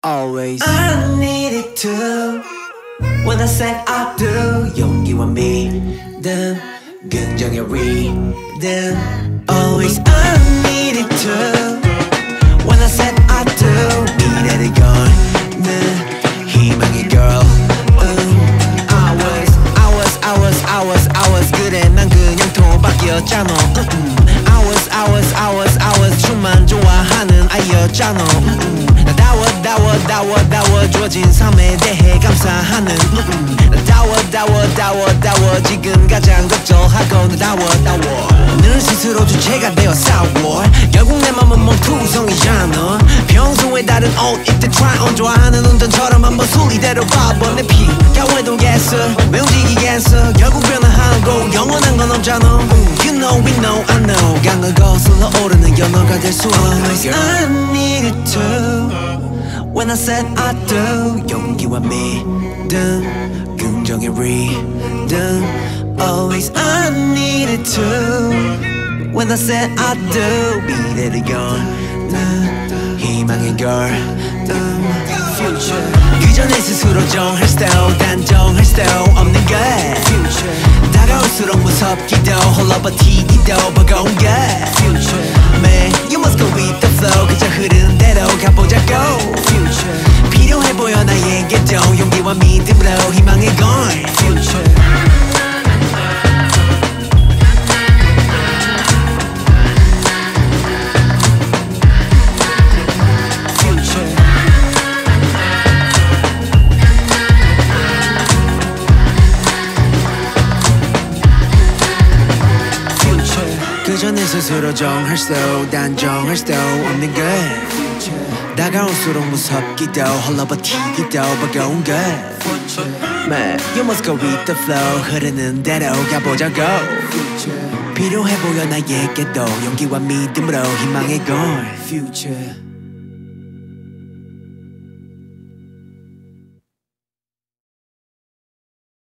always I needed to when I said I do 용기와 믿음 긍정의 rhythm always I needed to when I said I do 미래를 거는 희망의 girl I was 그래 난 그냥 토박이었잖아 I was 춤만 좋아하는 아이였잖아 다워줘진 삶에 대해 감사하는 다워 지금 가장 걱정하고 다워 늘 스스로 주체가 되어 싸워 결국 내 맘은 멍투성이잖아 평소에 다른 옷 입대 try on 좋아하는 운전처럼 한번 소리대로 봐봐 내 피가 왜동겠어 왜 움직이겠어 결국 변화하고 영원한 건 없잖아 You know we know I know 강을 거슬러 오르는 연어가 될 수 없는 I needed to When I said I do 용기와 믿음 긍정의 rhythm Always I needed to When I said I do 미래를 여는 희망의 girl Future 그저 내 스스로 정할 style 단정할 style 없는 것 Future 다가올수록 무섭기도 홀러버티기도 버거운 것 Future Man you must go with the flow 그저 흐르는 대로 가보자고 Future 필요해 보여 나에게도 용기와 믿음으로 희망의 걸 Future 그저 내 스스로 정할 slow 단정할 slow 없는 것 다가올수록 무섭기도 홀러버티기도 버거운 것 Man, you must go with the flow 흐르는 대로 가보자고 필요해 보여 나에게도 용기와 믿음으로 희망의 걸 Future